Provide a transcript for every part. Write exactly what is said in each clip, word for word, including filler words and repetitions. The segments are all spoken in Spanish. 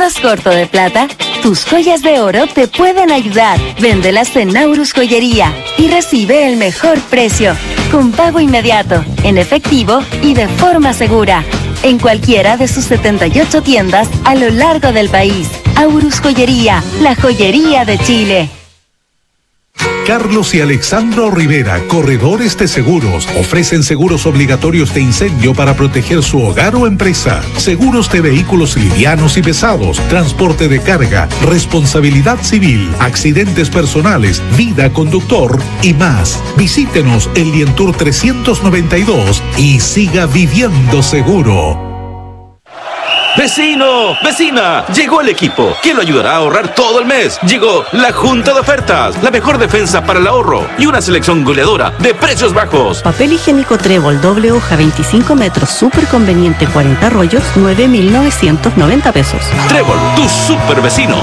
¿Andas corto de plata? Tus joyas de oro te pueden ayudar. Véndelas en Naurus Joyería y recibe el mejor precio, con pago inmediato, en efectivo y de forma segura, en cualquiera de sus setenta y ocho tiendas a lo largo del país. Aurus Joyería, la joyería de Chile. Carlos y Alexandro Rivera, corredores de seguros, ofrecen seguros obligatorios de incendio para proteger su hogar o empresa, seguros de vehículos livianos y pesados, transporte de carga, responsabilidad civil, accidentes personales, vida conductor y más. Visítenos en Lientour trescientos noventa y dos y siga viviendo seguro. ¡Vecino! ¡Vecina! Llegó el equipo que lo ayudará a ahorrar todo el mes. Llegó la Junta de Ofertas, la mejor defensa para el ahorro y una selección goleadora de precios bajos. Papel higiénico Trébol, doble hoja, veinticinco metros, súper conveniente, cuarenta rollos, nueve mil novecientos noventa pesos. Trébol, tu super vecino.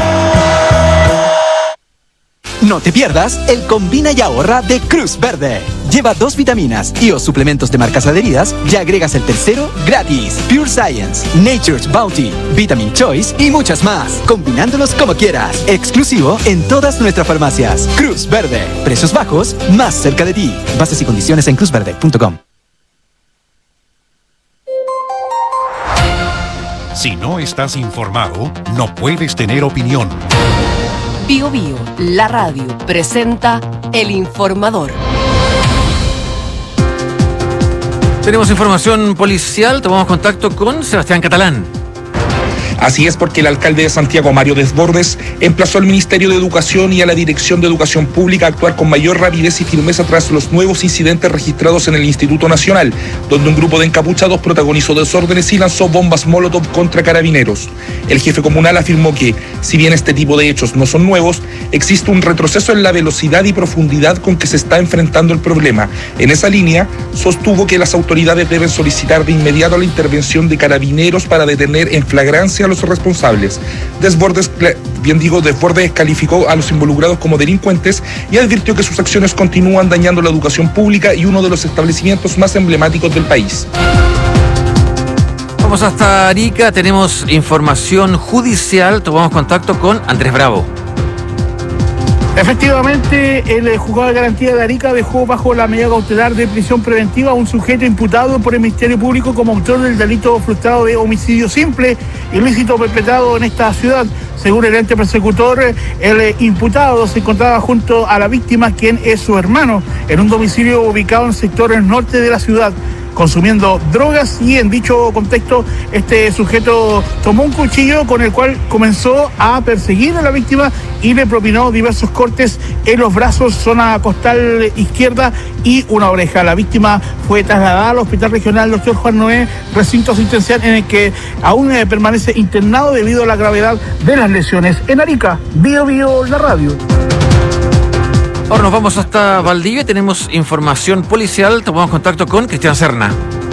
No te pierdas el Combina y Ahorra de Cruz Verde. Lleva dos vitaminas y o suplementos de marcas adheridas y agregas el tercero gratis. Pure Science, Nature's Bounty, Vitamin Choice y muchas más. Combinándolos como quieras. Exclusivo en todas nuestras farmacias. Cruz Verde. Precios bajos, más cerca de ti. Bases y condiciones en cruz verde punto com. Si no estás informado, no puedes tener opinión. Bio Bio, la radio, presenta El Informador. Tenemos información policial, tomamos contacto con Sebastián Catalán. Así es, porque el alcalde de Santiago, Mario Desbordes, emplazó al Ministerio de Educación y a la Dirección de Educación Pública a actuar con mayor rapidez y firmeza tras los nuevos incidentes registrados en el Instituto Nacional, donde un grupo de encapuchados protagonizó desórdenes y lanzó bombas Molotov contra carabineros. El jefe comunal afirmó que, si bien este tipo de hechos no son nuevos, existe un retroceso en la velocidad y profundidad con que se está enfrentando el problema. En esa línea, sostuvo que las autoridades deben solicitar de inmediato la intervención de carabineros para detener en flagrancia a los responsables. Desbordes, bien digo, Desbordes calificó a los involucrados como delincuentes y advirtió que sus acciones continúan dañando la educación pública y uno de los establecimientos más emblemáticos del país. Vamos hasta Arica, tenemos información judicial, tomamos contacto con Andrés Bravo. Efectivamente, el juzgado de garantía de Arica dejó bajo la medida cautelar de prisión preventiva a un sujeto imputado por el Ministerio Público como autor del delito frustrado de homicidio simple, ilícito perpetrado en esta ciudad. Según el ente persecutor, el imputado se encontraba junto a la víctima, quien es su hermano, en un domicilio ubicado en el sector norte de la ciudad, consumiendo drogas, y en dicho contexto este sujeto tomó un cuchillo con el cual comenzó a perseguir a la víctima y le propinó diversos cortes en los brazos, zona costal izquierda y una oreja. La víctima fue trasladada al Hospital Regional Doctor Juan Noé, recinto asistencial en el que aún eh, permanece internado debido a la gravedad de las lesiones. En Arica, Bio Bio, la radio. Ahora nos vamos hasta Valdivia, tenemos información policial, tomamos contacto con Cristian Serna.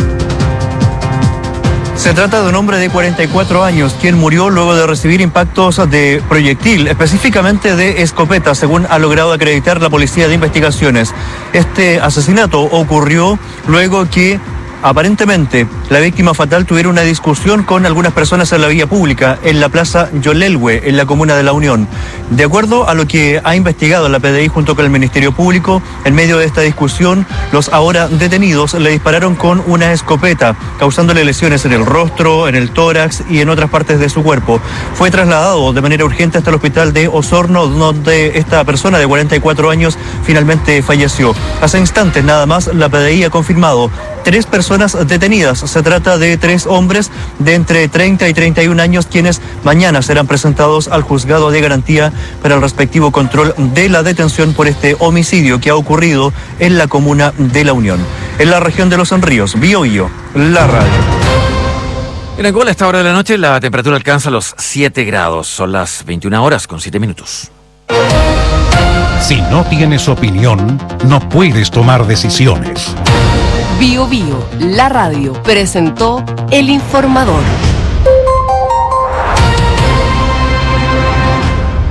Se trata de un hombre de cuarenta y cuatro años, quien murió luego de recibir impactos de proyectil, específicamente de escopeta, según ha logrado acreditar la Policía de Investigaciones. Este asesinato ocurrió luego que aparentemente la víctima fatal tuviera una discusión con algunas personas en la vía pública, en la plaza Yolelhue, en la comuna de La Unión. De acuerdo a lo que ha investigado la P D I junto con el Ministerio Público, en medio de esta discusión, los ahora detenidos le dispararon con una escopeta, causándole lesiones en el rostro, en el tórax y en otras partes de su cuerpo. Fue trasladado de manera urgente hasta el hospital de Osorno, donde esta persona de cuarenta y cuatro años finalmente falleció. Hace instantes nada más la P D I ha confirmado tres personas detenidas. Se trata de tres hombres de entre treinta y treinta y un años, quienes mañana serán presentados al juzgado de garantía para el respectivo control de la detención por este homicidio que ha ocurrido en la comuna de La Unión. En la región de Los Ríos, Bio Bio, la radio. En Angola, a esta hora de la noche, la temperatura alcanza los siete grados. Son las veintiuna horas con siete minutos. Si no tienes opinión, no puedes tomar decisiones. Bio Bio, la radio, presentó El Informador.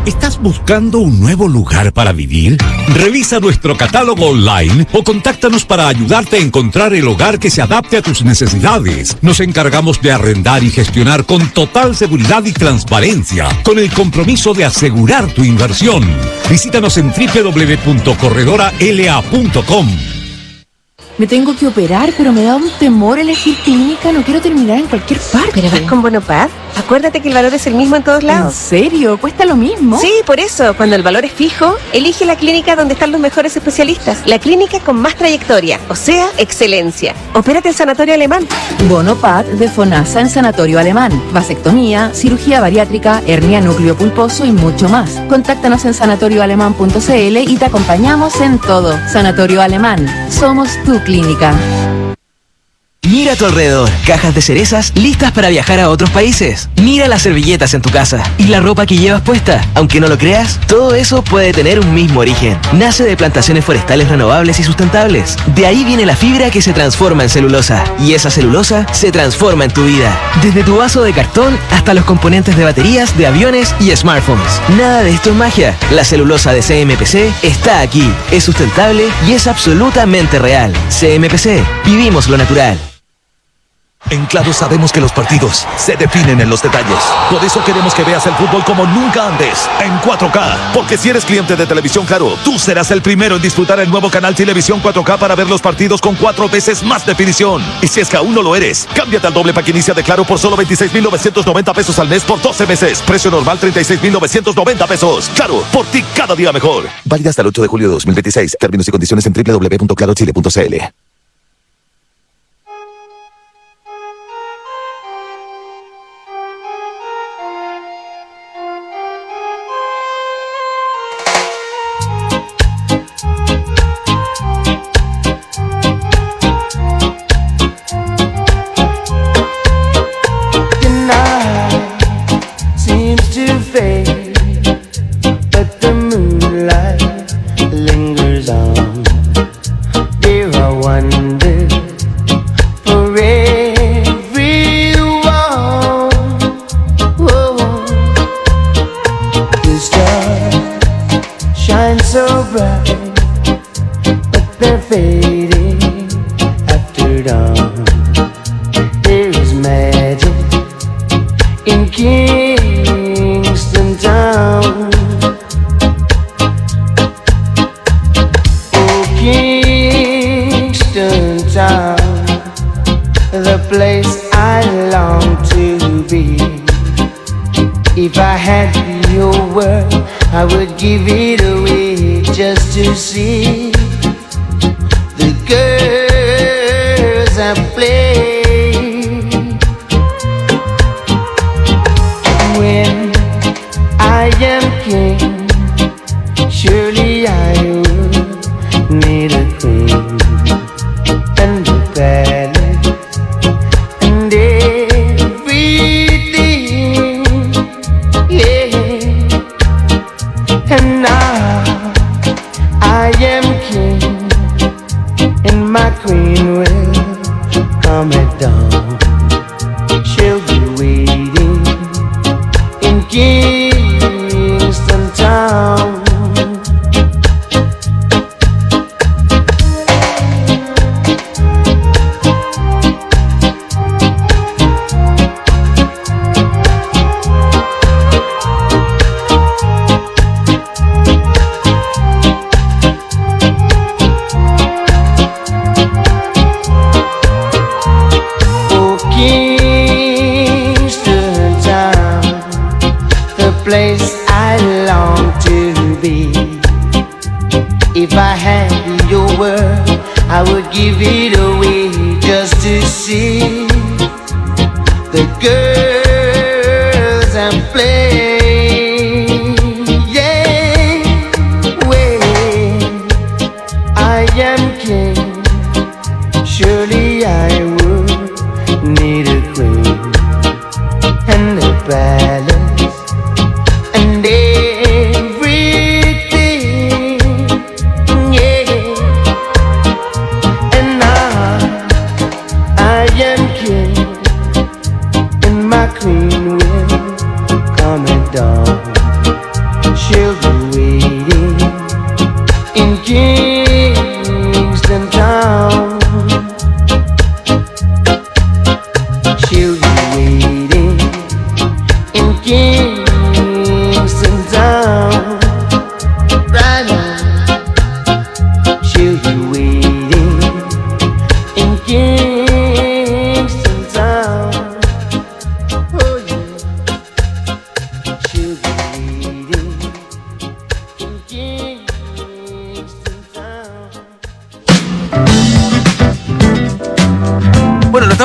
¿Estás buscando un nuevo lugar para vivir? Revisa nuestro catálogo online o contáctanos para ayudarte a encontrar el hogar que se adapte a tus necesidades. Nos encargamos de arrendar y gestionar con total seguridad y transparencia, con el compromiso de asegurar tu inversión. Visítanos en doble u doble u doble u punto corredora l a punto com. Me tengo que operar, pero me da un temor elegir clínica. No quiero terminar en cualquier parte. ¿Pero vas con Bonopad? Acuérdate que el valor es el mismo en todos lados. ¿En serio? ¿Cuesta lo mismo? Sí, por eso. Cuando el valor es fijo, elige la clínica donde están los mejores especialistas. La clínica con más trayectoria, o sea, excelencia. Opérate en Sanatorio Alemán. Bonopad de FONASA en Sanatorio Alemán. Vasectomía, cirugía bariátrica, hernia núcleo pulposo y mucho más. Contáctanos en sanatorio alemán punto c l y te acompañamos en todo. Sanatorio Alemán. Somos tu clínica. Mira a tu alrededor, cajas de cerezas listas para viajar a otros países. Mira las servilletas en tu casa y la ropa que llevas puesta. Aunque no lo creas, todo eso puede tener un mismo origen. Nace de plantaciones forestales renovables y sustentables. De ahí viene la fibra que se transforma en celulosa. Y esa celulosa se transforma en tu vida. Desde tu vaso de cartón hasta los componentes de baterías, de aviones y smartphones. Nada de esto es magia. La celulosa de C M P C está aquí. Es sustentable y es absolutamente real. C M P C. Vivimos lo natural. En Claro sabemos que los partidos se definen en los detalles. Por eso queremos que veas el fútbol como nunca antes, en cuatro K. Porque si eres cliente de Televisión Claro, tú serás el primero en disfrutar el nuevo canal Televisión cuatro K para ver los partidos con cuatro veces más definición. Y si es que aún no lo eres, cámbiate al doble pack inicia de Claro por solo veintiséis mil novecientos noventa pesos al mes por doce meses. Precio normal treinta y seis mil novecientos noventa pesos. Claro, por ti cada día mejor. Válida hasta el ocho de julio de dos mil veintiséis. Términos y condiciones en doble u doble u doble u punto claro chile punto c l.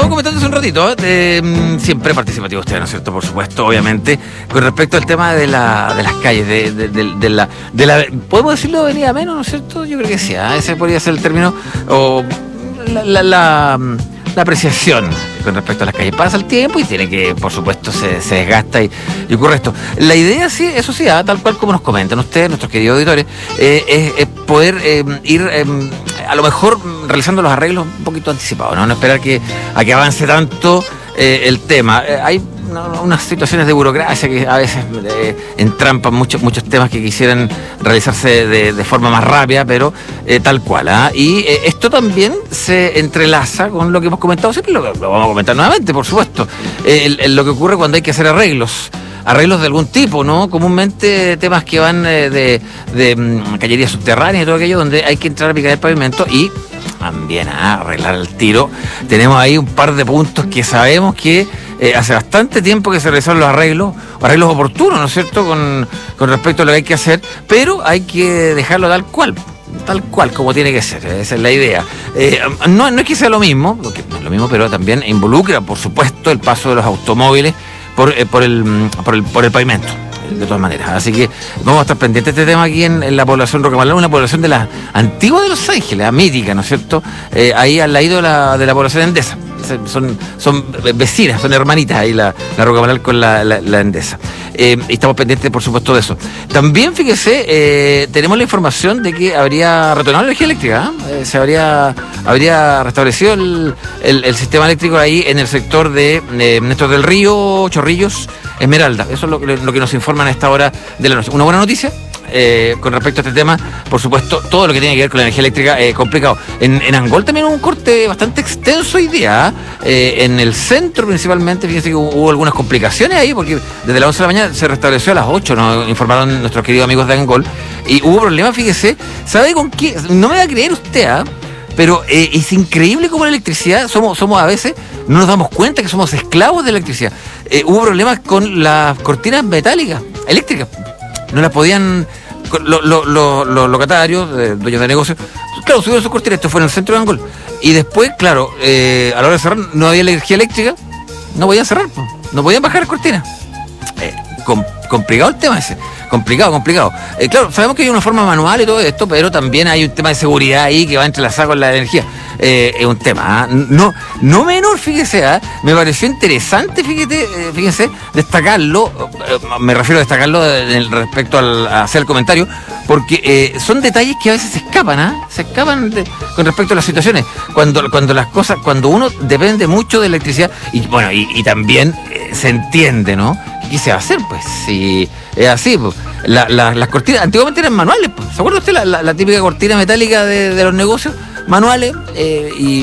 comentando hace un ratito, eh, siempre participativo usted, ¿no es cierto? Por supuesto, obviamente, con respecto al tema de, la, de las calles, de, de, de, de, la, de la... ¿Podemos decirlo avenida menos, no es cierto? Yo creo que sí, ¿eh? Ese podría ser el término, o la... la, la la apreciación con respecto a las calles. Pasa el tiempo y tiene que, por supuesto, se, se desgasta y, y ocurre esto. La idea, sí, eso sí, ¿eh? Tal cual como nos comentan ustedes, nuestros queridos auditores, eh, es, es poder eh, ir eh, a lo mejor realizando los arreglos un poquito anticipados, no, no esperar que, a que avance tanto eh, el tema. Eh, hay no, unas situaciones de burocracia que a veces eh, entrampan muchos muchos temas que quisieran realizarse de, de forma más rápida, pero eh, tal cual. ¿eh? Y eh, esto también se entrelaza con lo que hemos comentado siempre, lo, lo vamos a comentar nuevamente, por supuesto, eh, el, el, lo que ocurre cuando hay que hacer arreglos. Arreglos de algún tipo, ¿no? Comúnmente temas que van eh, de, de um, callerías subterráneas y todo aquello, donde hay que entrar a picar el pavimento y también a arreglar el tiro. Tenemos ahí un par de puntos que sabemos que eh, hace bastante tiempo que se realizaron los arreglos, arreglos oportunos, ¿no es cierto?, con, con respecto a lo que hay que hacer, pero hay que dejarlo tal cual. Tal cual, como tiene que ser, esa es la idea. Eh, no, no es que sea lo mismo, porque no es lo mismo, pero también involucra, por supuesto, el paso de los automóviles por, eh, por, el, por, el, por el pavimento, de todas maneras. Así que vamos a estar pendientes de este tema aquí en, en la población Rocamalá, una población de la antigua de Los Ángeles, la mítica, ¿no es cierto? Eh, ahí al lado de la, de la población Endesa. Son, son vecinas, son hermanitas ahí la, la Rocamalal con la, la, la Endesa. Eh, y estamos pendientes, por supuesto, de eso. También, fíjese, eh, tenemos la información de que habría retornado la energía eléctrica. ¿eh? Eh, se habría, habría restablecido el, el, el sistema eléctrico ahí en el sector de eh, Néstor del Río, Chorrillos, Esmeralda. Eso es lo, lo que nos informan a esta hora de la noche. Una buena noticia. Eh, con respecto a este tema, por supuesto, todo lo que tiene que ver con la energía eléctrica es eh, complicado. En, en Angol también hubo un corte bastante extenso hoy día, eh, en el centro principalmente, fíjense que hubo, hubo algunas complicaciones ahí, porque desde las once de la mañana se restableció a las ocho, nos informaron nuestros queridos amigos de Angol, y hubo problemas, fíjese, ¿sabe con qué? No me va a creer usted, ¿ah? ¿eh? Pero eh, es increíble cómo la electricidad, somos, somos a veces, no nos damos cuenta que somos esclavos de la electricidad. Eh, hubo problemas con las cortinas metálicas, eléctricas. No las podían, los lo, lo, lo, locatarios, eh, dueños de negocios, claro, subieron sus cortinas, esto fue en el centro de Angol. Y después, claro, eh, a la hora de cerrar, no había energía eléctrica, no podían cerrar, no podían bajar las cortinas. Eh, com, complicado el tema ese, complicado, complicado. Eh, claro, sabemos que hay una forma manual y todo esto, pero también hay un tema de seguridad ahí que va entrelazado con la energía. Eh, es un tema, ¿eh? no, no menor, fíjese, ¿eh? Me pareció interesante, fíjate, eh, fíjese, destacarlo, eh, me refiero a destacarlo de, de, respecto al, a hacer el comentario, porque eh, son detalles que a veces se escapan, ¿eh? se escapan de, con respecto a las situaciones, cuando, cuando las cosas, cuando uno depende mucho de electricidad, y bueno, y, y también eh, se entiende, ¿no? ¿Qué se va a hacer? Pues si es así, pues, la, la, las cortinas antiguamente eran manuales, pues. ¿Se acuerda usted la, la, la típica cortina metálica de, de los negocios? Manuales, eh, y,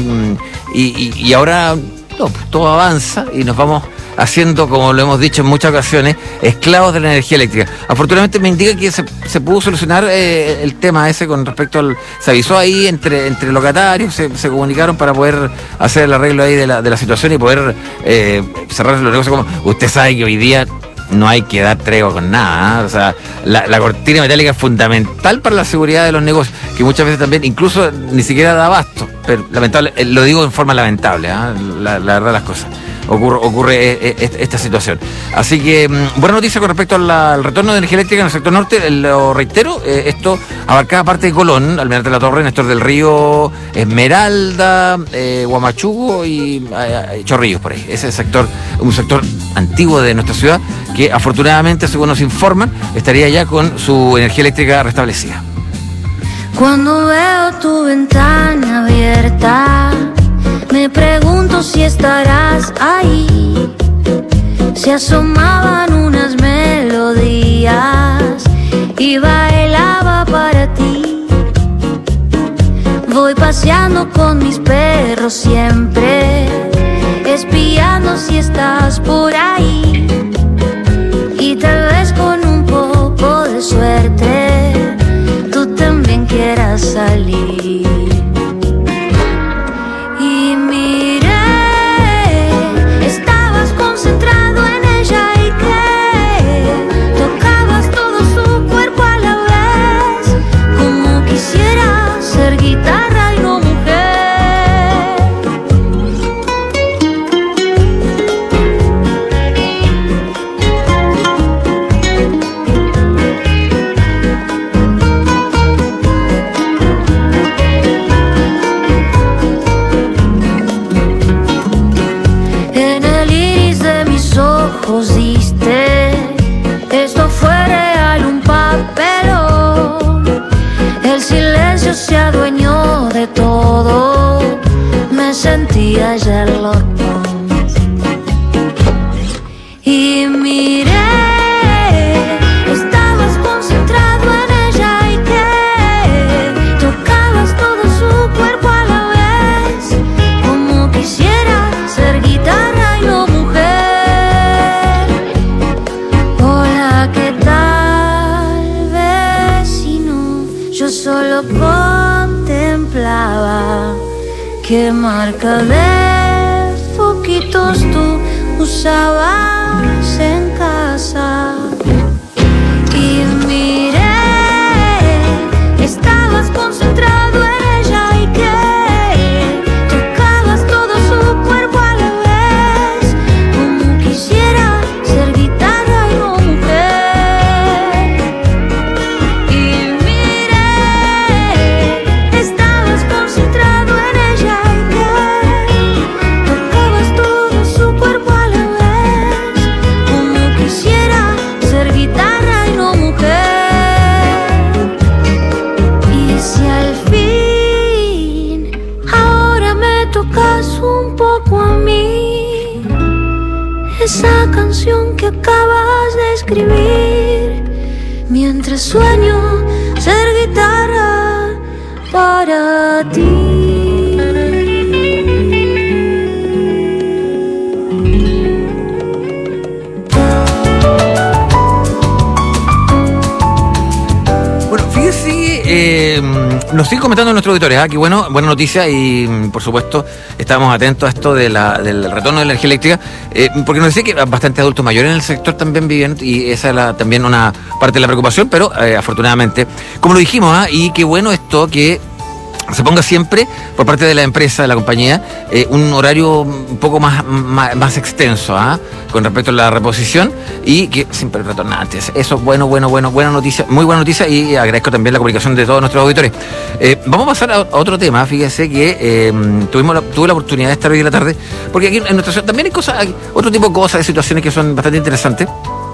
y, y ahora no, pues, todo avanza y nos vamos haciendo, como lo hemos dicho en muchas ocasiones, esclavos de la energía eléctrica. Afortunadamente me indica que se, se pudo solucionar eh, el tema ese con respecto al... Se avisó ahí entre, entre locatarios, se, se comunicaron para poder hacer el arreglo ahí de la, de la situación y poder eh, cerrar los negocios. Como usted sabe que hoy día no hay que dar tregua con nada, ¿eh? O sea, la, la cortina metálica es fundamental para la seguridad de los negocios, que muchas veces también, incluso ni siquiera da abasto, pero lamentable, lo digo en forma lamentable, ¿eh? la, la verdad de las cosas. Ocurre, ocurre esta situación. Así que, buena noticia con respecto al retorno de energía eléctrica en el sector norte, lo reitero, eh, esto abarcaba parte de Colón, Almirante La Torre, Néstor del Río, Esmeralda, eh, Huamachuco y eh, Chorrillos, por ahí. Ese sector, un sector antiguo de nuestra ciudad, que afortunadamente, según nos informan, estaría ya con su energía eléctrica restablecida. Cuando veo tu ventana abierta, me pregunto si estarás ahí. Se asomaban unas melodías y bailaba para ti. Voy paseando con mis perros siempre, espiando si estás por ahí. Y tal vez con un poco de suerte, tú también quieras salir. día Sherlock Holmes. Y miré, estabas concentrado en ella y que tocabas todo su cuerpo a la vez, como quisiera ser guitarra y no mujer. Hola, ¿qué tal, vecino? Yo solo contemplaba qué marca de foquitos tú usabas en casa. Y miré, estabas concentrado en ella y que tocabas todo su cuerpo a la vez, como quisiera ser guitarra y no mujer. Y miré, estabas concentrado en ella y que tocabas todo su cuerpo a la vez, como quisiera ser guitarra y no mujer. Y si al fin ahora me tocas un poco a mí, esa canción que acabas de escribir, mientras sueño ser guitarra para ti. Eh, nos siguen comentando nuestros auditores, ¿ah? Que bueno, buena noticia y por supuesto estamos atentos a esto de la, del retorno de la energía eléctrica, eh, porque nos decía que bastantes adultos mayores en el sector también viven y esa es la, también una parte de la preocupación, pero eh, afortunadamente, como lo dijimos, ¿ah? Y qué bueno esto que se ponga siempre por parte de la empresa, de la compañía, eh, un horario un poco más, más, más extenso, ¿ah? Con respecto a la reposición y que siempre retorna antes. Eso es bueno, bueno, bueno, buena noticia, muy buena noticia y agradezco también la comunicación de todos nuestros auditores. Eh, vamos a pasar a, a otro tema, fíjese que eh, tuvimos la, tuve la oportunidad de estar hoy en la tarde, porque aquí en nuestra ciudad también hay cosas, hay otro tipo de cosas, de situaciones que son bastante interesantes.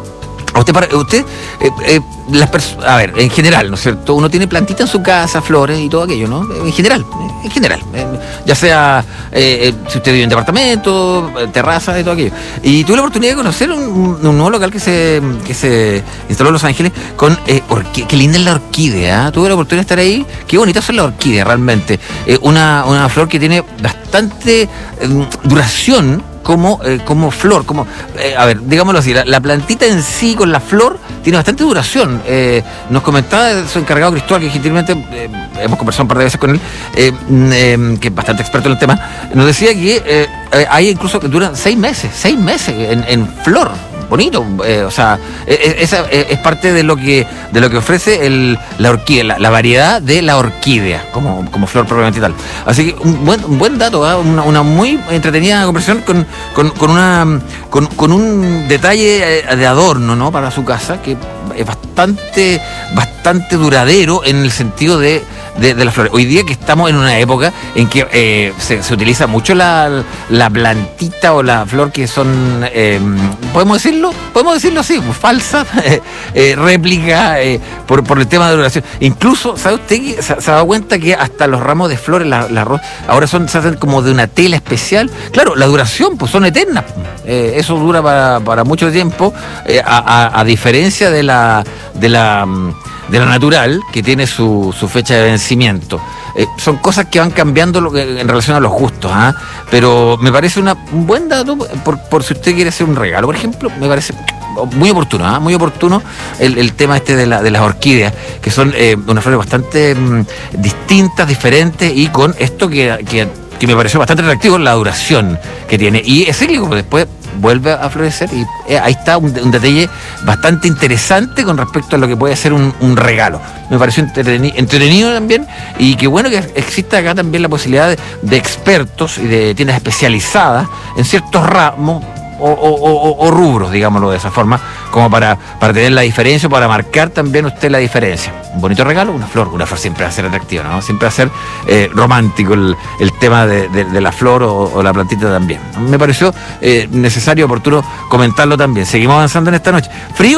A usted, para, usted eh, eh, las pers- a ver, en general, ¿no es cierto? Uno tiene plantitas en su casa, flores y todo aquello, ¿no? En general, en general. Eh, ya sea eh, eh, si usted vive en departamento, eh, terraza y todo aquello. Y tuve la oportunidad de conocer un, un nuevo local que se que se instaló en Los Ángeles con eh, orquídea. Qué linda es la orquídea, ¿eh? Tuve la oportunidad de estar ahí. Qué bonita son las orquídeas, realmente. Eh, una, una flor que tiene bastante eh, duración. Como, eh, como flor, como, eh, a ver, digámoslo así, la, la plantita en sí con la flor tiene bastante duración. Eh, nos comentaba su encargado Cristóbal, que gentilmente eh, hemos conversado un par de veces con él, eh, eh, que es bastante experto en el tema, nos decía que eh, hay incluso que duran seis meses, seis meses en, en flor. Bonito, eh, o sea, eh, esa eh, es parte de lo que de lo que ofrece el, la orquídea, la, la variedad de la orquídea, como, como flor propiamente tal. Así que un buen, un buen dato, ¿eh? una, una muy entretenida conversación con, con, con una con, con un detalle de adorno, ¿no? Para su casa, que es bastante, bastante duradero en el sentido de De, de las flores. Hoy día que estamos en una época en que eh, se, se utiliza mucho la, la plantita o la flor que son, eh, ¿podemos decirlo? Podemos decirlo así, falsa, eh, eh, réplica, eh, por, por el tema de duración. Incluso, ¿sabe usted que se, se ha dado cuenta que hasta los ramos de flores, la, la ro- ahora son, se hacen como de una tela especial? Claro, la duración, pues son eternas. Eh, eso dura para, para mucho tiempo, eh, a, a, a diferencia de la, de la de la natural, que tiene su, su fecha de vencimiento. Eh, son cosas que van cambiando lo que, en relación a los gustos, ¿ah? Pero me parece una, un buen dato por, por si usted quiere hacer un regalo, por ejemplo, me parece muy oportuno, ¿ah? Muy oportuno el, el tema este de, la, de las orquídeas, que son eh, unas flores bastante mmm, distintas, diferentes, y con esto que, que, que me pareció bastante atractivo, la duración que tiene. Y es cíclico, después vuelve a florecer y eh, ahí está un, un detalle bastante interesante con respecto a lo que puede ser un, un regalo. Me pareció entretenido, entretenido también, y qué bueno que exista acá también la posibilidad de, de expertos y de tiendas especializadas en ciertos ramos o, o, o, o rubros, digámoslo de esa forma, como para, para tener la diferencia, para marcar también usted la diferencia. Un bonito regalo, una flor, una flor siempre va a ser atractiva, ¿no? Siempre va a ser eh, romántico el, el tema de, de, de la flor o, o la plantita también. Me pareció eh, necesario, oportuno comentarlo también. Seguimos avanzando en esta noche. ¿Frío?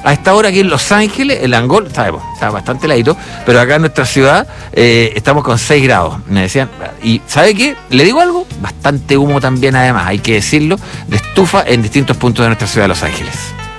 A esta hora aquí en Los Ángeles, el Angol, está, está bastante heladito, pero acá en nuestra ciudad eh, estamos con seis grados, me decían. Y ¿sabe qué? ¿Le digo algo? Bastante humo también, además, hay que decirlo, de estufa en distintos puntos de nuestra ciudad de Los Ángeles.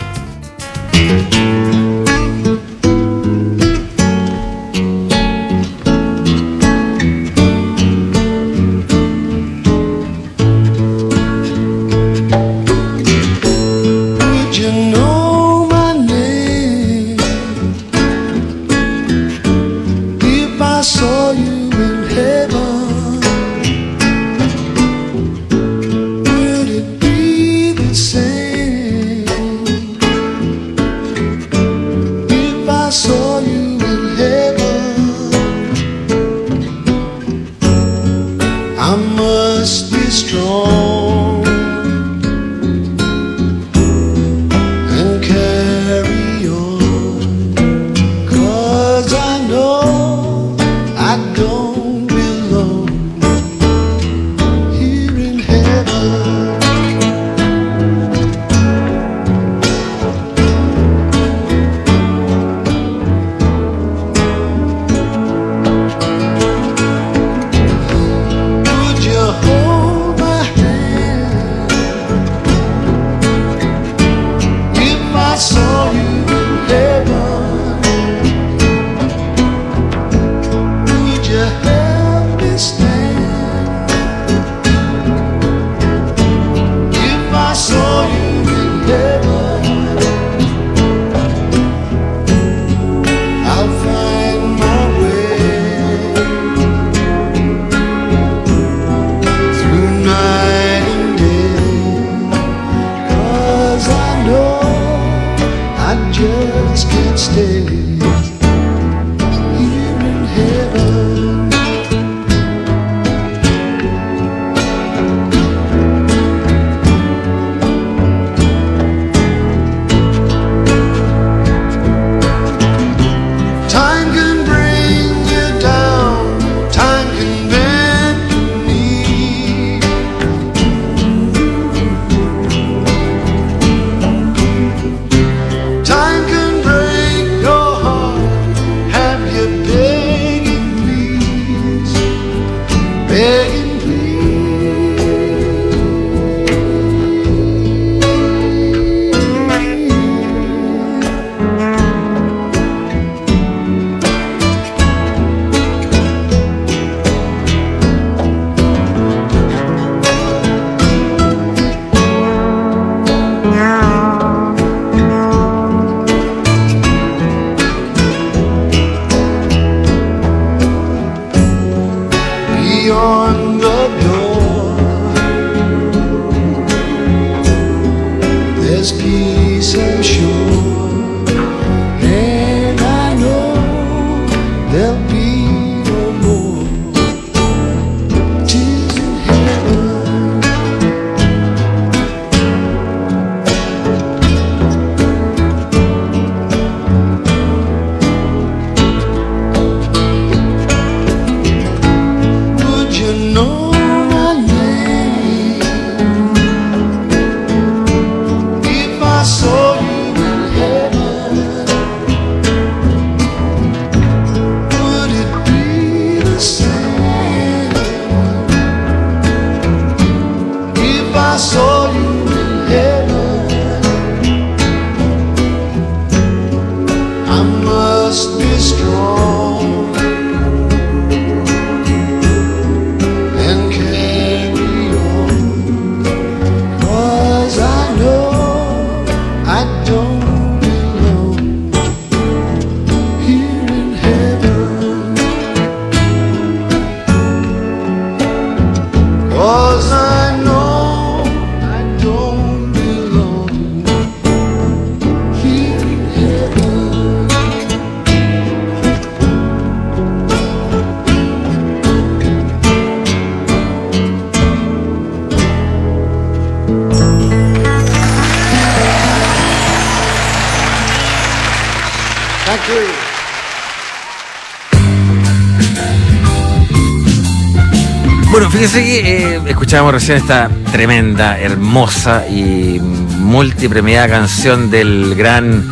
Bueno, fíjense que eh, escuchábamos recién esta tremenda, hermosa y multipremiada canción del gran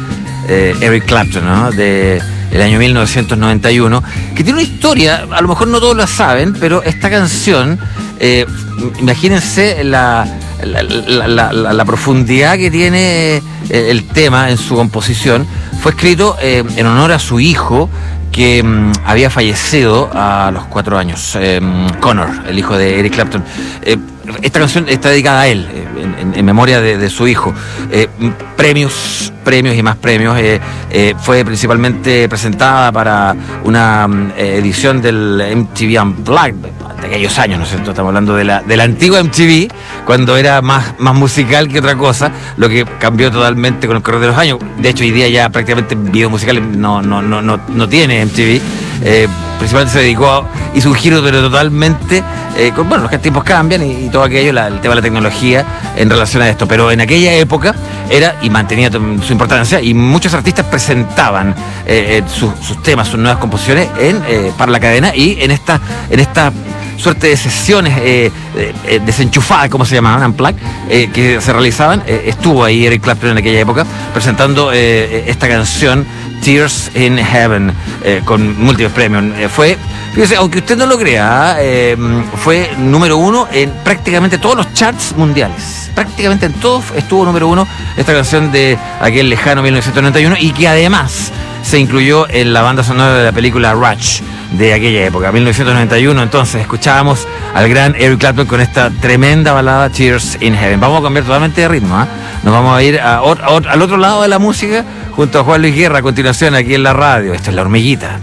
eh, Eric Clapton, ¿no? De el año mil novecientos noventa y uno, que tiene una historia, a lo mejor no todos la saben, pero esta canción, eh, imagínense la, la, la, la, la, la profundidad que tiene el tema en su composición. Fue escrito eh, en honor a su hijo, que um, había fallecido a los cuatro años, eh, Connor, el hijo de Eric Clapton. Eh, esta canción está dedicada a él, eh, en, en memoria de, de su hijo. Eh, premios, premios y más premios. Eh, eh, fue principalmente presentada para una eh, edición del M T V Unplugged de aquellos años, ¿no es cierto? Estamos hablando de la, de la antigua M T V, cuando era más, más musical que otra cosa, lo que cambió totalmente con el correr de los años. De hecho, hoy día ya prácticamente video musical no, no, no, no, no tiene M T V. Eh, principalmente se dedicó a, hizo un giro pero totalmente eh, con, bueno, los tiempos cambian y, y todo aquello, la, el tema de la tecnología en relación a esto, pero en aquella época era y mantenía su importancia, y muchos artistas presentaban eh, eh, sus, sus temas, sus nuevas composiciones en, eh, para la cadena, y en esta en esta suerte de sesiones eh, eh, desenchufadas, como se llamaban, unplugged, eh, que se realizaban. Eh, estuvo ahí Eric Clapton en aquella época presentando eh, esta canción Tears in Heaven, eh, con múltiples premios. Eh, fue, fíjese, aunque usted no lo crea, eh, fue número uno en prácticamente todos los charts mundiales. Prácticamente en todos estuvo número uno esta canción de aquel lejano mil novecientos noventa y uno, y que además se incluyó en la banda sonora de la película Rush de aquella época, mil novecientos noventa y uno. Entonces escuchábamos al gran Eric Clapton con esta tremenda balada Tears in Heaven. Vamos a cambiar totalmente de ritmo, ¿eh? Nos vamos a ir a, a, a, al otro lado de la música junto a Juan Luis Guerra a continuación aquí en la radio. Esto es La Hormiguita.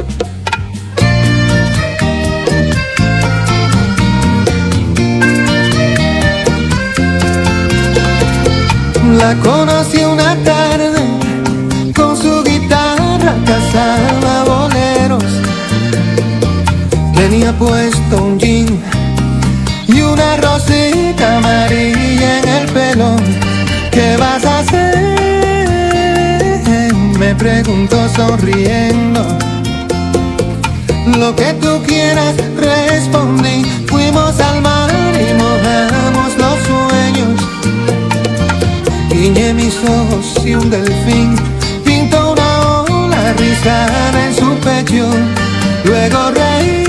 La conocí una tarde, con su guitarra cantaba boleros. Tenía puesto un jean y una rosita amarilla en el pelo. ¿Qué vas a hacer?, me preguntó sonriendo. Lo que tú quieras, respondí. Fuimos al mar y mojamos los sueños. Guiñé mis ojos y un delfín pintó una ola rizada en su pecho. Luego reí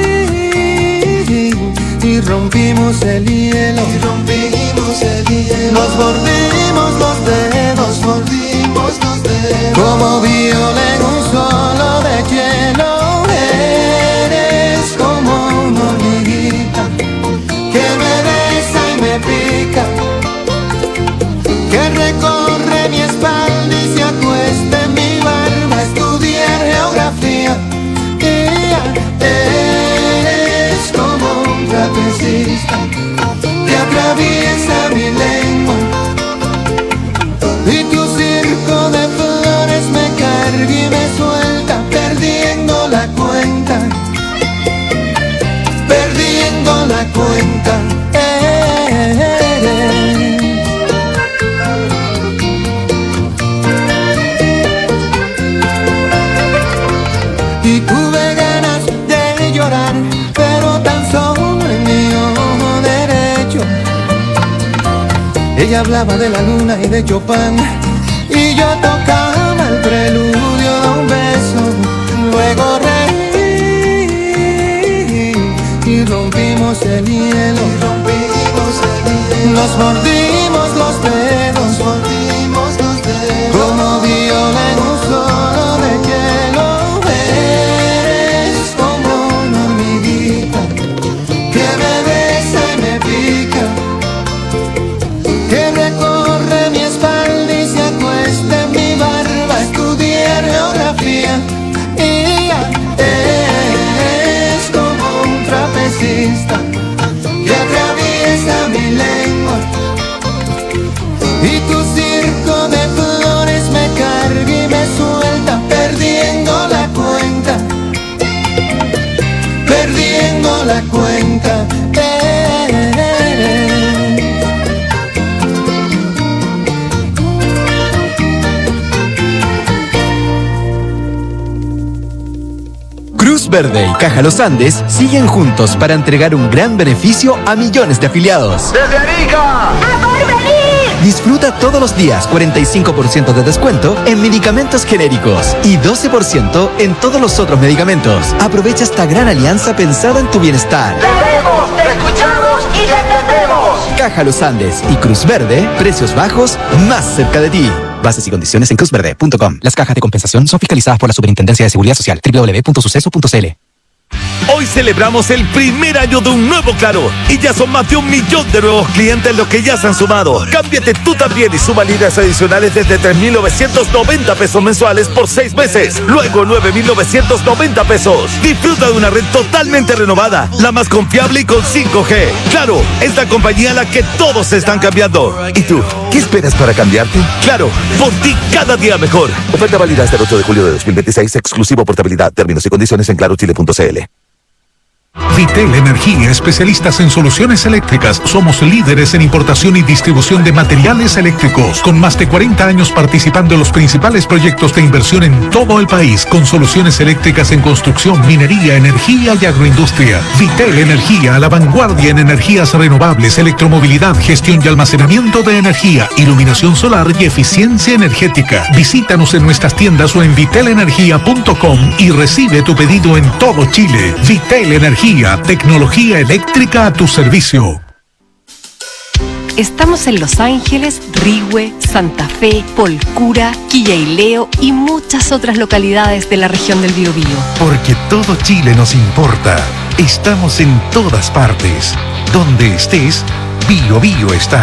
y rompimos el hielo. Y rompimos el hielo. Nos mordimos los dedos, mordimos los dedos. Como viola en un solo de hielo. Eres como una hormiguita que me besa y me pica, que recorre mi espalda y se acuesta en mi barba. Estudiar geografía. Eres como un trapecista que atraviesa mi lengua, y tu circo de flores me carga y me suelta, perdiendo la cuenta, perdiendo la cuenta. Y tuve ganas de llorar, pero tan solo en mi ojo derecho. Ella hablaba de la luna y de Chopin, y yo tocaba el preludio de un beso. Luego reí y rompimos el hielo. Nos mordimos los dedos, mordimos los dedos. Como viola en un solo de hielo. Eres como una hormiguita que me besa y me pica, que recorre mi espalda y se acuesta en mi barba. Estudiar geografía. Y ya eres como un trapecista que atraviesa mi lengua, y tu circo de flores me carga y me suelta, perdiendo la cuenta, perdiendo la cuenta. Cruz Verde y Caja Los Andes siguen juntos para entregar un gran beneficio a millones de afiliados. ¡Desde Arica! ¡A Porvenir! Disfruta todos los días cuarenta y cinco por ciento de descuento en medicamentos genéricos y doce por ciento en todos los otros medicamentos. Aprovecha esta gran alianza pensada en tu bienestar. ¡Te vemos, te escuchamos y te entendemos! Caja Los Andes y Cruz Verde, precios bajos más cerca de ti. Bases y condiciones en cruz verde punto com. Las cajas de compensación son fiscalizadas por la Superintendencia de Seguridad Social. doble u doble u doble u punto suceso punto c l. Hoy celebramos el primer año de un nuevo Claro y ya son más de un millón de nuevos clientes los que ya se han sumado. Cámbiate tú también y suma líneas adicionales desde tres mil novecientos noventa pesos mensuales por seis meses. Luego nueve mil novecientos noventa pesos. Disfruta de una red totalmente renovada, la más confiable y con cinco G. Claro, es la compañía a la que todos se están cambiando. ¿Y tú? ¿Qué esperas para cambiarte? Claro, por ti cada día mejor. Oferta válida hasta el ocho de julio de dos mil veintiséis, exclusivo portabilidad. Términos y condiciones en claro chile punto c l. Vitel Energía, especialistas en soluciones eléctricas. Somos líderes en importación y distribución de materiales eléctricos, con más de cuarenta años participando en los principales proyectos de inversión en todo el país, con soluciones eléctricas en construcción, minería, energía y agroindustria. Vitel Energía, a la vanguardia en energías renovables, electromovilidad, gestión y almacenamiento de energía, iluminación solar y eficiencia energética. Visítanos en nuestras tiendas o en vitel energía punto com y recibe tu pedido en todo Chile. Vitel Energía, tecnología eléctrica a tu servicio. Estamos en Los Ángeles, Rigüe, Santa Fe, Polcura, Quillaileo y muchas otras localidades de la región del Biobío. Porque todo Chile nos importa. Estamos en todas partes. Donde estés, Biobío está.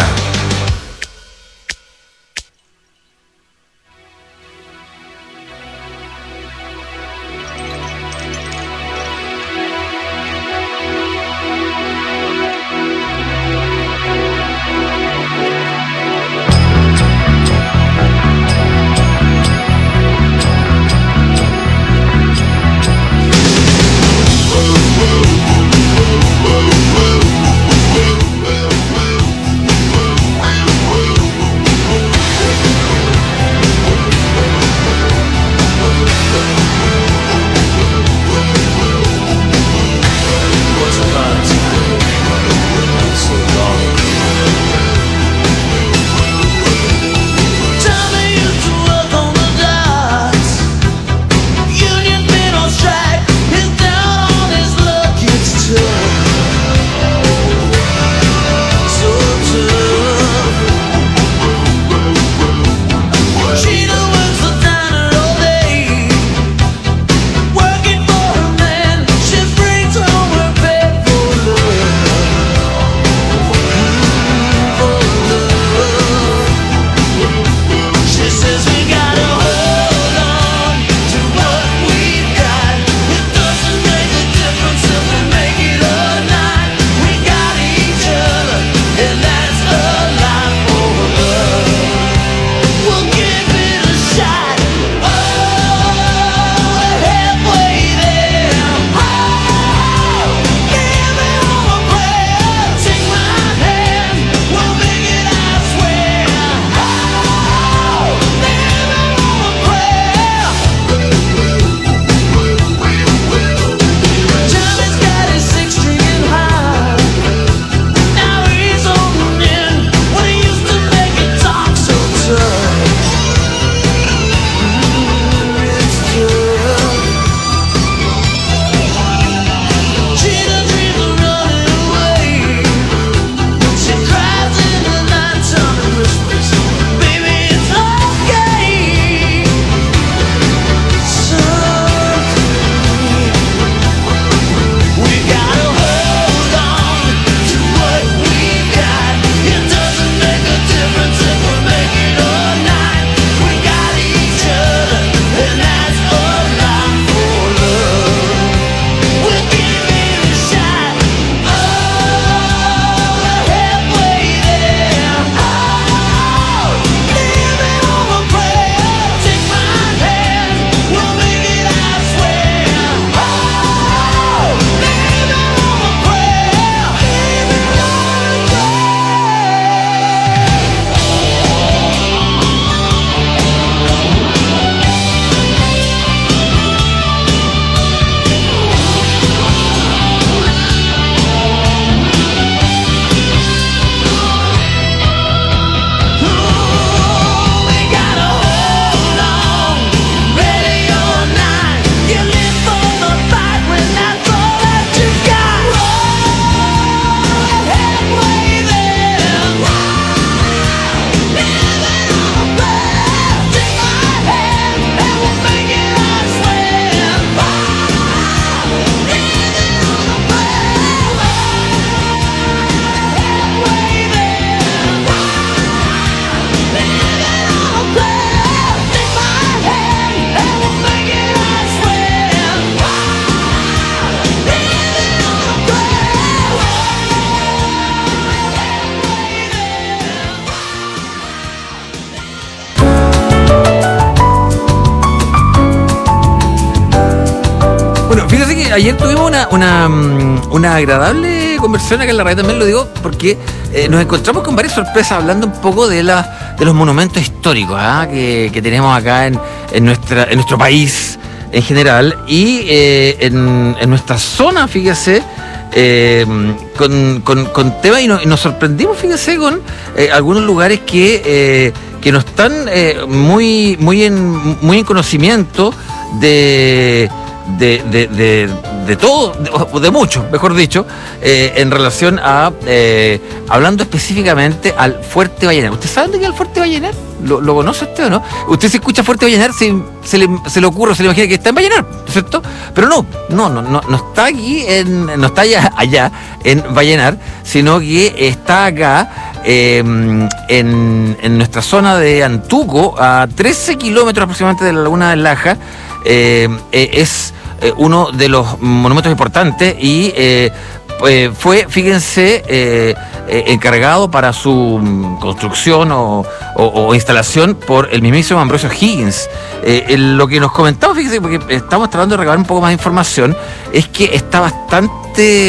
ayer tuvimos una, una, una agradable conversación acá en la radio, también lo digo, porque eh, nos encontramos con varias sorpresas hablando un poco de, la, de los monumentos históricos ¿ah? que, que tenemos acá en, en, nuestra, en nuestro país en general y eh, en, en nuestra zona, fíjese, eh, con, con, con temas y, no, y nos sorprendimos, fíjese, con eh, algunos lugares que, eh, que no están eh, muy, muy, en, muy en conocimiento de... De, de, de, de todo, de, de mucho, mejor dicho, eh, en relación a, eh, hablando específicamente al Fuerte Vallenar. ¿Usted sabe dónde queda el Fuerte Vallenar? ¿Lo, lo conoce usted o no? Usted se escucha Fuerte Vallenar, se, se, le, se le ocurre, se le imagina que está en Vallenar, ¿cierto? Pero no, no, no, no, no está aquí, en, no está allá, allá en Vallenar, sino que está acá eh, en, en nuestra zona de Antuco, a trece kilómetros aproximadamente de la Laguna del Laja. Eh, eh, es eh, uno de los monumentos importantes y eh, eh, fue, fíjense, eh, eh, encargado para su construcción o, o, o instalación por el mismísimo Ambrosio Higgins. Eh, el, lo que nos comentaba, fíjense, porque estamos tratando de recabar un poco más de información, es que está bastante...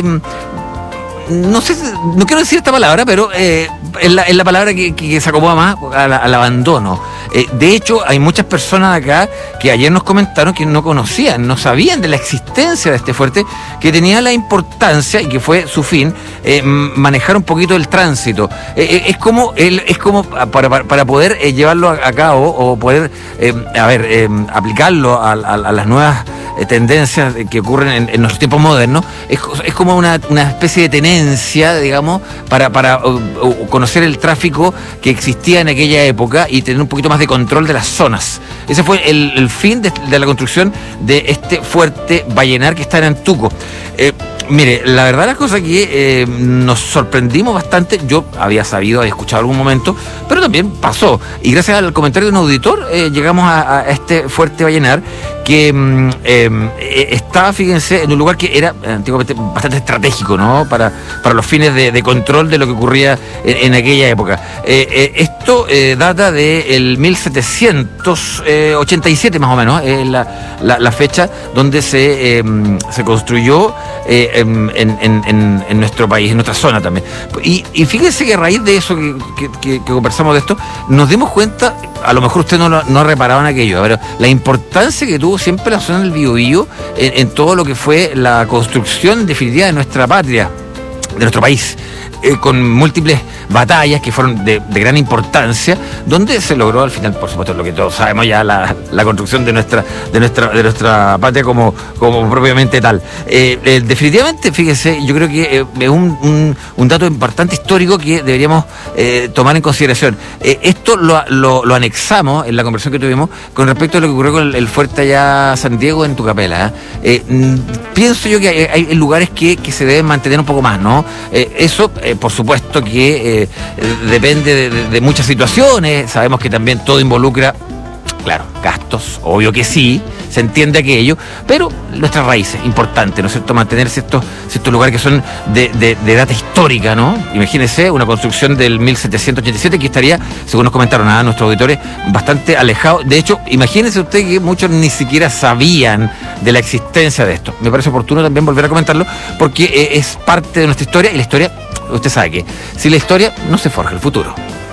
No sé, no quiero decir esta palabra, pero eh, es, la, es la palabra que, que se acomoda más al, al abandono. Eh, de hecho, hay muchas personas acá que ayer nos comentaron que no conocían, no sabían de la existencia de este fuerte, que tenía la importancia, y que fue su fin, eh, manejar un poquito el tránsito. Eh, es como el, es como para, para, para poder eh, llevarlo a, a cabo o poder, eh, a ver, eh, aplicarlo a, a, a las nuevas eh, tendencias que ocurren en, en nuestros tiempos modernos, es, es como una, una especie de tenencia, digamos, para, para uh, uh, conocer el tráfico que existía en aquella época y tener un poquito más de control de las zonas. Ese fue el, el fin de, de la construcción de este Fuerte Vallenar que está en Antuco. Eh, mire, la verdad las cosas que eh, nos sorprendimos bastante. Yo había sabido, había escuchado algún momento, pero también pasó. Y gracias al comentario de un auditor eh, llegamos a, a este Fuerte Vallenar que eh, estaba, fíjense, en un lugar que era antiguamente bastante estratégico, ¿no? Para, para los fines de, de control de lo que ocurría en, en aquella época. Eh, eh, esto eh, data del mil setecientos ochenta y siete más o menos, eh, la, la, la fecha donde se, eh, se construyó eh, en, en, en, en nuestro país, en nuestra zona también. Y, y fíjense que a raíz de eso que, que, que, que conversamos de esto, nos dimos cuenta, a lo mejor usted no, no reparaba en aquello, pero la importancia que tuvo siempre la zona del Biobío en, en todo lo que fue la construcción definitiva de nuestra patria, de nuestro país, eh, con múltiples batallas que fueron de, de gran importancia, donde se logró al final, por supuesto, lo que todos sabemos ya, la, la construcción de nuestra de nuestra de nuestra patria como, como propiamente tal. Eh, eh, definitivamente, fíjese, yo creo que eh, es un, un, un dato importante histórico que deberíamos eh, tomar en consideración. Eh, esto lo, lo, lo anexamos en la conversación que tuvimos con respecto a lo que ocurrió con el, el fuerte allá San Diego en Tucapela. ¿eh? Eh, pienso yo que hay, hay lugares que, que se deben mantener un poco más, ¿no? Eh, eso, eh, por supuesto que eh, depende de, de, de muchas situaciones. Sabemos que también todo involucra, claro, gastos, obvio que sí, se entiende aquello, pero nuestras raíces, importante, ¿no es cierto? Mantener ciertos, ciertos lugares que son de, de, de data histórica, ¿no? Imagínense una construcción del mil setecientos ochenta y siete que estaría, según nos comentaron a nuestros auditores, bastante alejado. De hecho, imagínense usted que muchos ni siquiera sabían de la existencia de esto. Me parece oportuno también volver a comentarlo, porque eh, es parte de nuestra historia, y la historia, usted sabe que sin la historia no se forja el futuro.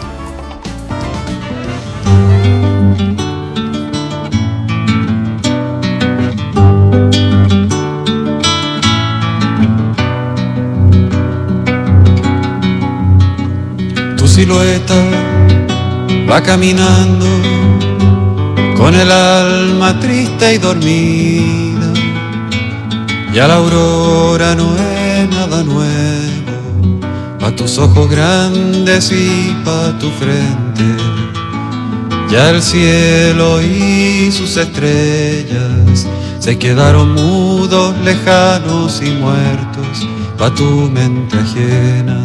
Tu silueta va caminando con el alma triste y dormida, ya la aurora no es nada nuevo pa' tus ojos grandes y pa' tu frente. Ya el cielo y sus estrellas se quedaron mudos, lejanos y muertos pa' tu mente ajena.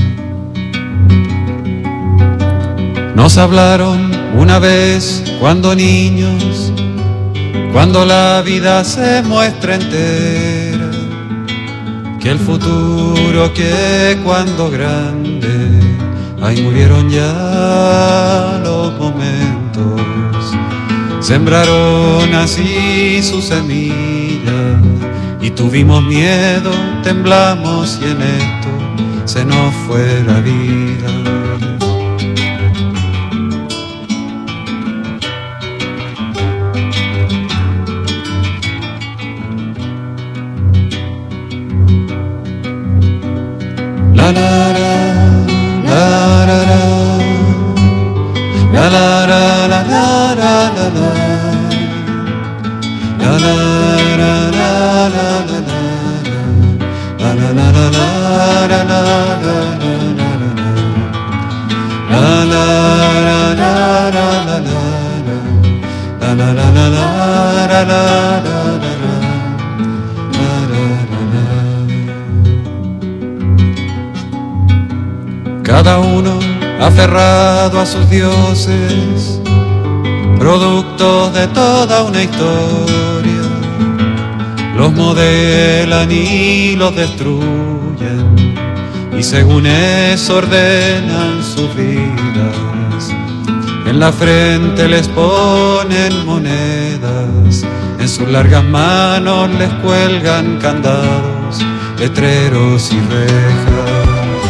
Nos hablaron una vez cuando niños, cuando la vida se muestra entera, que el futuro que cuando grande, ahí murieron ya los momentos. Sembraron así su semilla y tuvimos miedo, temblamos y en esto se nos fue la vida. La la la la la la la la la la la la la la la la la Cada uno aferrado a sus dioses, productos de toda una historia, los modelan y los destruyen, y según eso ordenan sus vidas. En la frente les ponen monedas, en sus largas manos les cuelgan candados, letreros y rejas.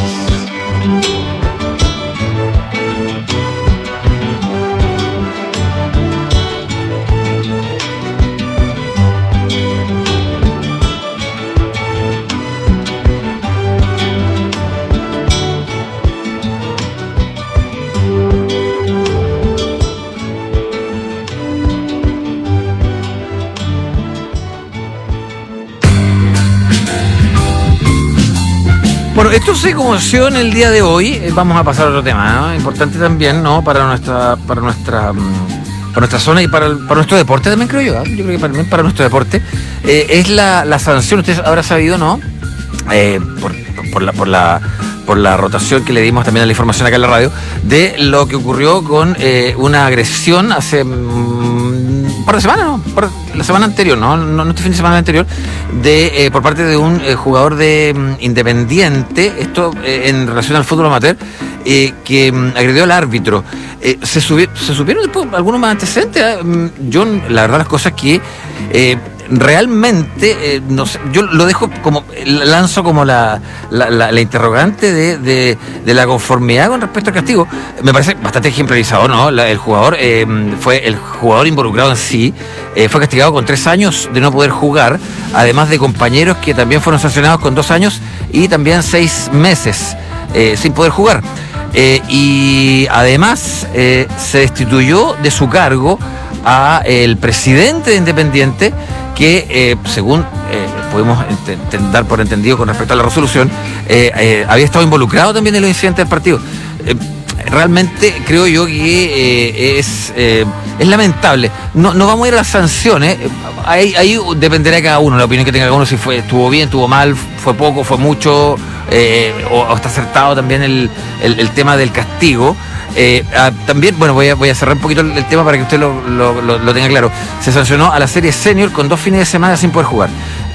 Bueno, esto se conoció en el día de hoy. Eh, vamos a pasar a otro tema, ¿no? Importante también, ¿no? Para nuestra, para nuestra, para nuestra zona y para, el, para nuestro deporte también, creo yo. ¿eh? Yo creo que también para nuestro deporte eh, es la, la sanción. Ustedes habrán sabido, ¿no? Eh, por, por la, por la, por la rotación que le dimos también a la información acá en la radio de lo que ocurrió con eh, una agresión hace un par de semanas, ¿no? Por, la semana anterior, ¿no? No, no este fin de semana anterior, de eh, por parte de un eh, jugador de um, Independiente, esto eh, en relación al fútbol amateur, eh, que um, agredió al árbitro. Eh, se, subi- se supieron después algunos más antecedentes. ¿eh? Yo, la verdad, las cosas que eh, realmente, eh, no sé, yo lo dejo como, lanzo como la, la, la, la interrogante de, de, de la conformidad con respecto al castigo. Me parece bastante ejemplarizado, ¿no? La, el jugador eh, fue el jugador involucrado en sí, eh, fue castigado con tres años de no poder jugar, además de compañeros que también fueron sancionados con dos años y también seis meses eh, sin poder jugar. Eh, y además eh, se destituyó de su cargo a el presidente de Independiente, que eh, según eh, podemos ent- dar por entendido con respecto a la resolución, eh, eh, había estado involucrado también en los incidentes del partido. Eh, realmente creo yo que eh, es, eh, es lamentable. No, no vamos a ir a las sanciones, ahí, ahí dependerá de cada uno, la opinión que tenga cada uno, si fue, estuvo bien, estuvo mal, fue poco, fue mucho, eh, o, o está acertado también el, el, el tema del castigo. Eh, ah, también, bueno, voy a, voy a cerrar un poquito el, el tema para que usted lo, lo, lo, lo tenga claro. Se sancionó a la serie senior con dos fines de semana sin poder jugar.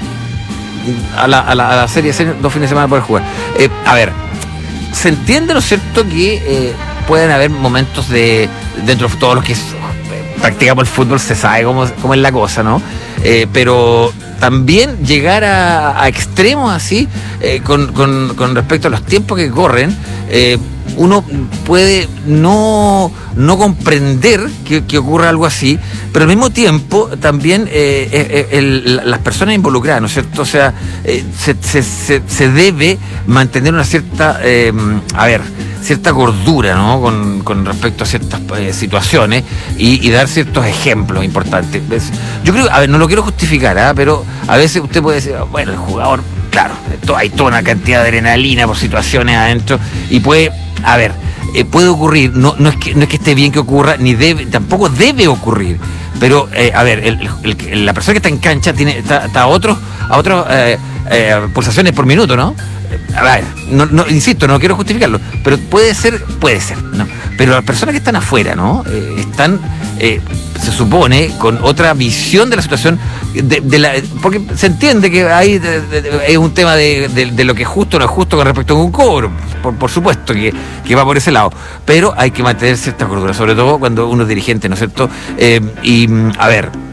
A la, a la, a la serie senior, dos fines de semana sin poder jugar. Eh, a ver, se entiende, ¿no es cierto?, que eh, pueden haber momentos de, dentro de todos los que practicamos el fútbol, se sabe cómo, cómo es la cosa, ¿no? Eh, pero también llegar a, a extremos así, eh, con, con, con respecto a los tiempos que corren, eh, uno puede no, no comprender que, que ocurra algo así, pero al mismo tiempo también eh, el, el, las personas involucradas, ¿no es cierto? O sea, eh, se, se, se, se debe mantener una cierta, eh, a ver, cierta gordura, ¿no? Con, con respecto a ciertas eh, situaciones y, y dar ciertos ejemplos importantes. Yo creo, a ver, no lo quiero justificar, ¿eh? Pero a veces usted puede decir, bueno, el jugador, claro, hay toda una cantidad de adrenalina por situaciones adentro y puede, a ver, eh, puede ocurrir, no, no, es que, no es que esté bien que ocurra, ni debe, tampoco debe ocurrir, pero, eh, a ver, el, el, el, la persona que está en cancha tiene, está, está a otros, a otros eh, eh, pulsaciones por minuto, ¿no? A ver, no, no, insisto, no quiero justificarlo, pero puede ser, puede ser, ¿no? Pero las personas que están afuera, ¿no? Eh, están, eh, se supone, con otra visión de la situación, de, de la, porque se entiende que ahí de, de, de, es un tema de, de, de lo que es justo o no es justo con respecto a un cobro, por, por supuesto que, que va por ese lado, pero hay que mantener cierta cordura, sobre todo cuando uno es dirigente, ¿no es cierto? Eh, y, a ver,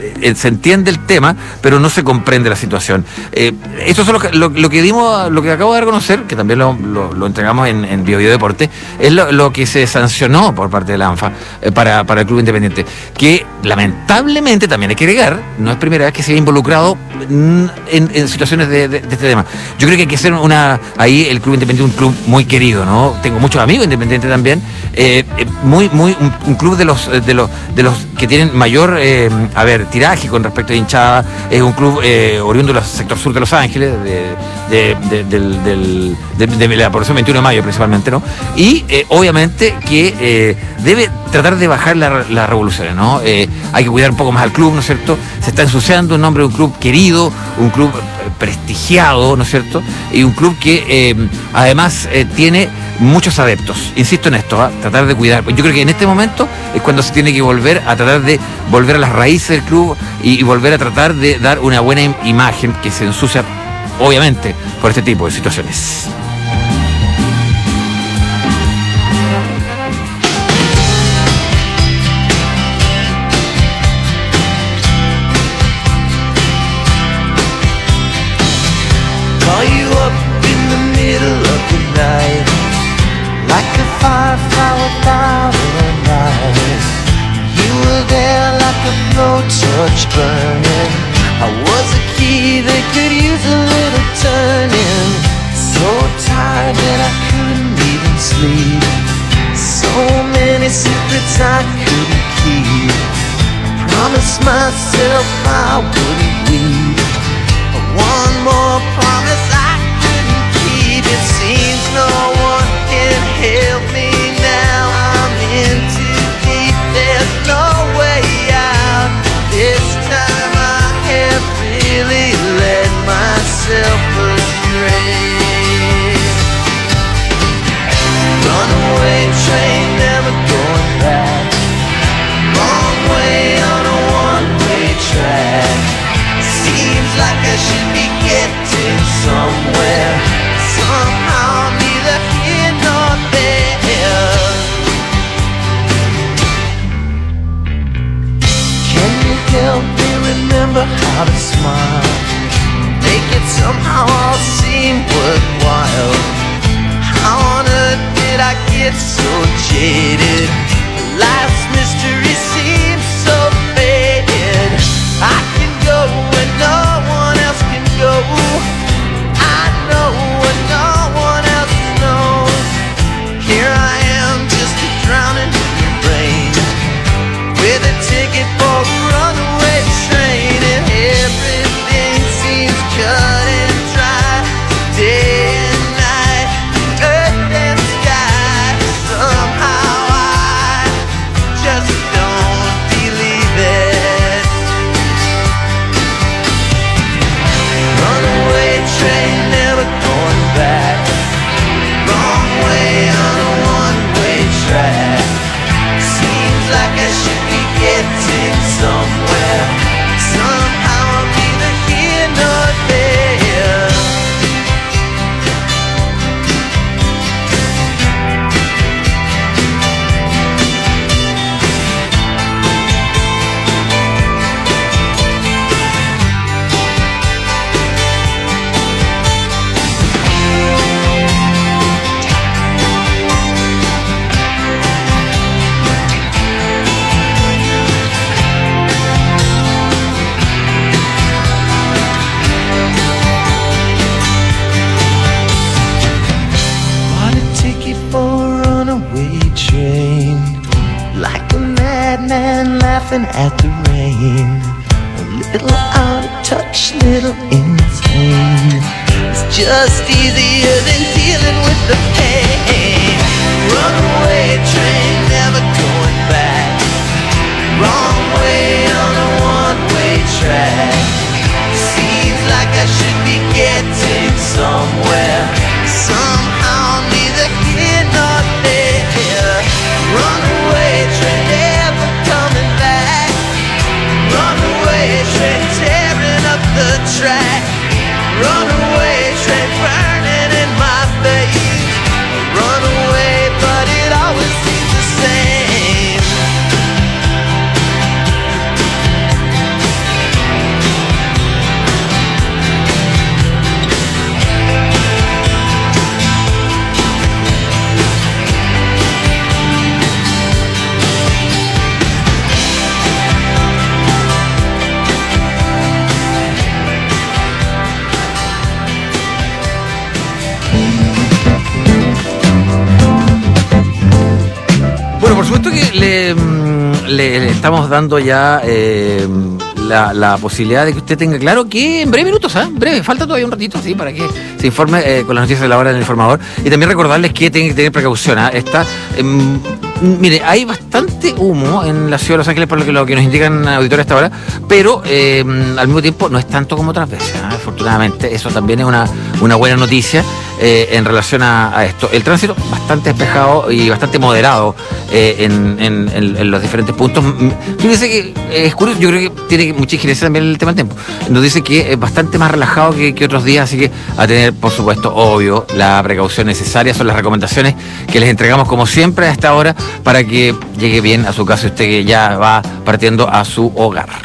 eh, se entiende el tema, pero no se comprende la situación. Eh, esto es lo que, lo, lo que dimos, lo que acabo de reconocer, que también lo, lo, lo entregamos en, en Bio Bio Deporte, es lo, lo que se sancionó por parte de la ANFA eh, para, para el Club Independiente, que lamentablemente también hay que agregar, no es primera vez que se ha involucrado en, en situaciones de, de, de este tema. Yo creo que hay que ser una, ahí el Club Independiente, un club muy querido, ¿no? Tengo muchos amigos independientes también, eh, muy, muy, un, un club de los, de los, de los que tienen mayor, eh, a ver, tiraje con respecto a hinchada, es un club eh, oriundo del sector sur de Los Ángeles, de, de, de, del, del, de, de la población veintiuno de mayo principalmente, ¿no? Y eh, obviamente que eh, debe tratar de bajar las la revoluciones, ¿no? Eh, hay que cuidar un poco más al club, ¿no es cierto? Se está ensuciando el nombre de un club querido, un club prestigiado, ¿no es cierto? Y un club que eh, además eh, tiene muchos adeptos. Insisto en esto, ¿eh? Tratar de cuidar. Yo creo que en este momento es cuando se tiene que volver a tratar de volver a las raíces del club y, y volver a tratar de dar una buena im- imagen que se ensucia, obviamente, por este tipo de situaciones. Call you up in the middle of the night, like a firefly without a light. You were there like a blowtorch burning. I was a key that could use a little turning. So tired that I couldn't even sleep. So many secrets I couldn't keep. I promised myself I wouldn't leave. One more promise I couldn't keep. It seems no one can help me now. I'm in too deep, there's no way out. This time I have really let myself astray. Runaway train, never going back. Wrong way on a one-way track. Seems like I should be getting somewhere. Somehow I'm neither here nor there. Can you help me remember how to smile? Make it somehow all seem worthwhile. How on earth did I get so jaded? Life's mystery seems so faded. I can go where no one else can go. I know what no one else knows. Here I am, just a drowning in your brain, with a ticket for a runaway train, and everything seems cut and dry. Day and night, earth and sky. Somehow I just don't believe it. Runaway train, never going back. Wrong way on a one-way track. Seems like I should be getting somewhere. Somehow I'm neither here nor there. Bought a ticket for a runaway train, like a madman laughing at the rain. A little out of touch, little insane. It's just easier than dealing with the pain. Runaway train, never going back. Wrong way on a one-way track. Seems like I should be getting somewhere. Somehow neither here nor there. Runaway train, never coming back. Runaway train, tearing up the track. Runaway train, burning in my Bueno, por supuesto que le, le, le estamos dando ya eh, la, la posibilidad de que usted tenga claro que en breve minutos, ¿eh? breve, falta todavía un ratito, sí, para que se informe eh, con las noticias de la hora en el informador. Y también recordarles que tienen que tener precaución. ¿eh? Está, eh, mire, hay bastante humo en la ciudad de Los Ángeles, por lo que, lo que nos indican auditores hasta ahora, pero eh, al mismo tiempo no es tanto como otras veces. ¿eh? Afortunadamente, eso también es una, una buena noticia. Eh, en relación a, a esto. El tránsito bastante despejado y bastante moderado eh, en, en, en, en los diferentes puntos. Fíjense que eh, es curioso, yo creo que tiene mucha injerencia también el tema del tiempo. Nos dice que es bastante más relajado que, que otros días, así que a tener, por supuesto, obvio, la precaución necesaria. Son las recomendaciones que les entregamos como siempre a esta hora para que llegue bien a su casa usted que ya va partiendo a su hogar.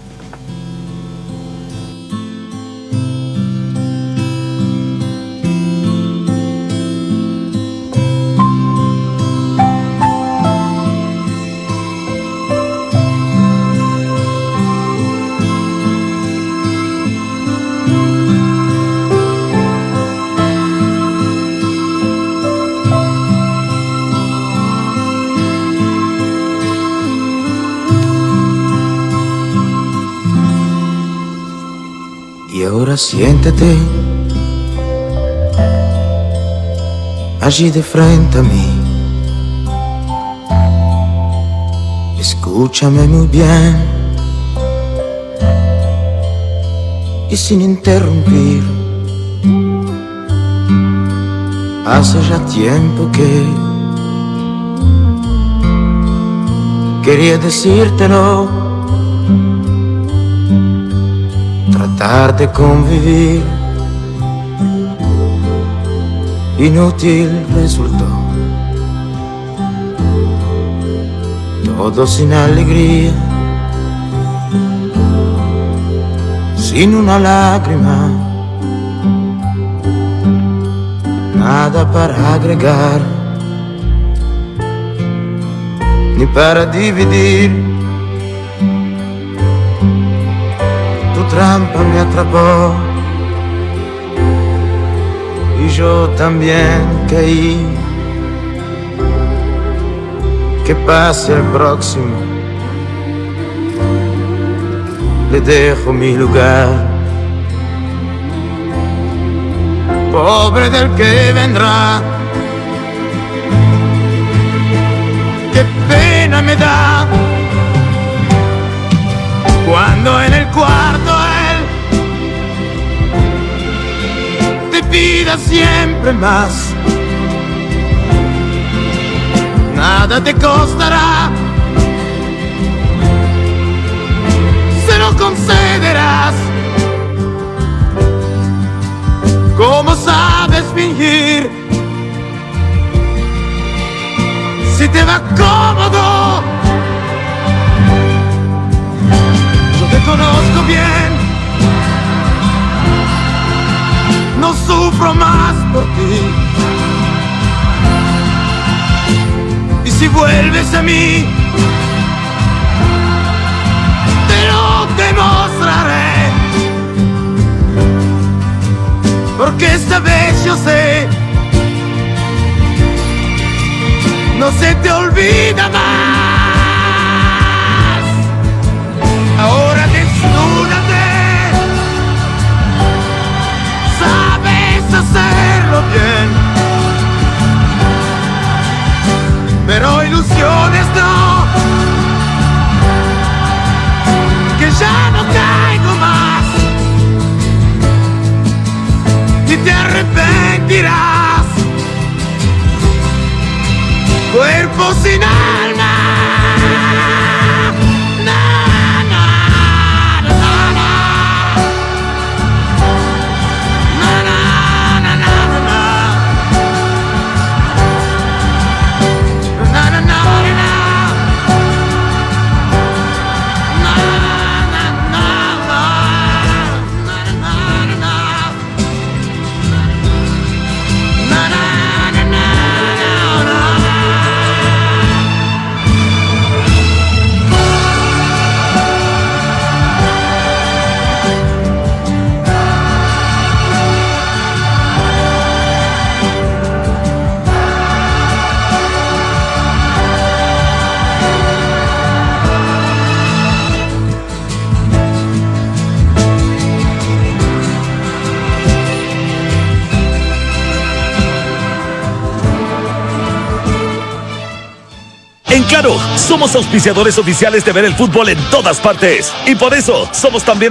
Ahora siéntate allí de frente a mí. Escúchame muy bien y sin interrumpir. Hace ya tiempo que quería decírtelo. Tratar de convivir inútil resultó. Todo sin alegría, sin una lágrima, nada para agregar, ni para dividir. Trampa me atrapó y yo también caí. Que pase el próximo, le dejo mi lugar. Pobre del que vendrá, qué pena me da cuando en el cuarto él te pida siempre más. Nada te costará, se lo concederás. ¿Cómo sabes fingir? Si te va cómodo, te conozco bien, no sufro más por ti. Y si vuelves a mí, te lo demostraré. Porque esta vez yo sé, no se te olvida más. Ahora desnúdate, sabes hacerlo bien, pero ilusiones no, que ya no caigo más, y te arrepentirás, cuerpo sin alma. En Claro, somos auspiciadores oficiales de ver el fútbol en todas partes. Y por eso, somos también